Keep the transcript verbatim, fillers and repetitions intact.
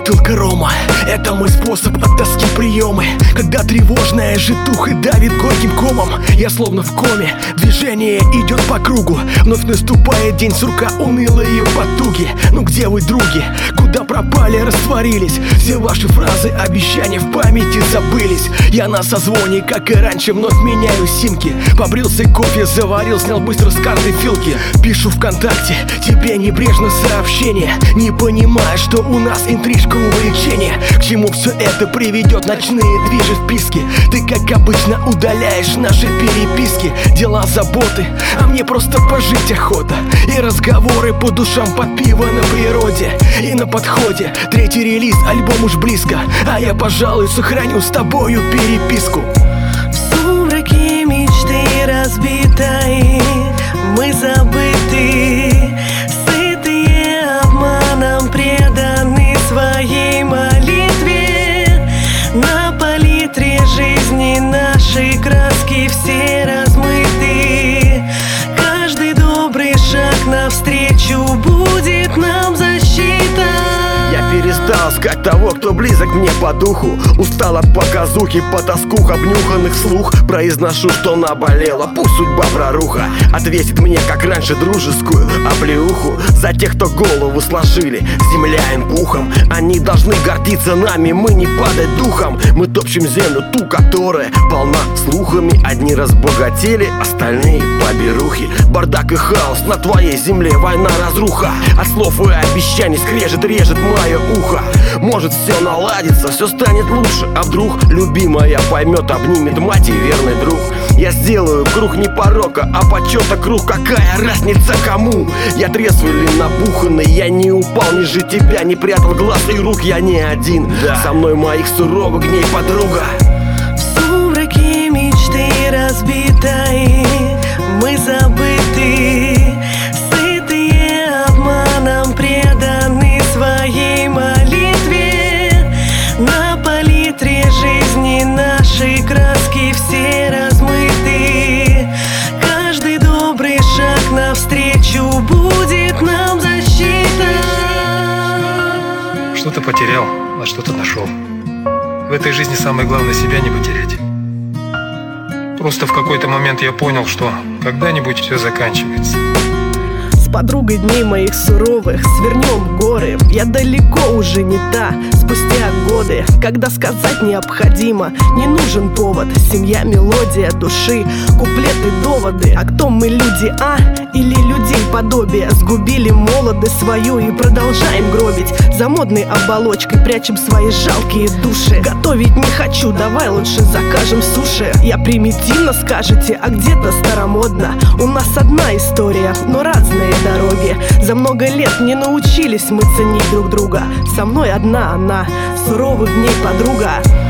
Бутылка рома — это мой способ от тоски приемы. Когда тревожная житуха давит горьким комом, я словно в коме, движение идет по кругу. Вновь наступает день сурка, унылые потуги. Ну где вы, други? Куда пропали, растворились? Все ваши фразы, обещания в памяти забылись. Я на созвоне, как и раньше, вновь меняю симки. Побрился, кофе заварил, снял быстро с карты филки. Пишу ВКонтакте тебе небрежно сообщение, не понимая, что у нас интрижка, увлечение. К чему все это приведет, ночные движи вписки. Ты, как обычно, удаляешь наши переписки. Дела, заботы, а мне просто пожить охота. И разговоры по душам под пиво на природе. И на подходе третий релиз, альбом уж близко, а я, пожалуй, сохраню с тобою переписку. В сумраке мечты разбитой мы забыты, сытые обманом, преданы своей молитве. На палитре жизни наши краски все размыты. Каждый добрый шаг навстречу будет нам защита. Я перестал искать того, кто близок мне по духу. Устал от показухи, по тоскух обнюханных слух. Произношу, что наболело, пусть судьба проруха ответит мне, как раньше, дружескую оплеуху. За тех, кто голову сложили, земля им пухом. Они должны гордиться нами, мы не падать духом. Мы топчем землю, ту, которая полна слухами. Одни разбогатели, остальные поберухи. Бардак и хаос на твоей земле, война, разруха. От слов и обещаний скрежет, режет мое ухо. Может, все наладится, все станет лучше. А вдруг любимая поймет, обнимет мать и верный друг. Я сделаю круг не порока, а почета круг. Какая разница кому? Я трезвый или набуханный, я не упал ниже тебя, не прятал глаз и рук, я не один, да. Со мной моих суровых дней подруга. В сумраке мечты разбитой мы забыты, сытые обманом, преданы своей молитве. На палитре жизни наши краски все размыты. Каждый добрый шаг навстречу будет нам защита. Что-то потерял, а что-то нашел. В этой жизни самое главное — себя не потерять. Просто в какой-то момент я понял, что когда-нибудь все заканчивается. С подругой дней моих суровых свернем горы. Я далеко уже не та, спустя годы, когда сказать необходимо, не нужен повод. Семья, мелодия души, куплеты, доводы. А кто мы, люди, а? Или людей подобие? Сгубили молодость свою и продолжаем гробить. За модной оболочкой прячем свои жалкие души. Готовить не хочу, давай лучше закажем суши. Я примитивно, скажете, а где-то старомодно. У нас одна история, но разные дороги. За много лет не научились мы ценить друг друга. Со мной одна она, суровых дней подруга.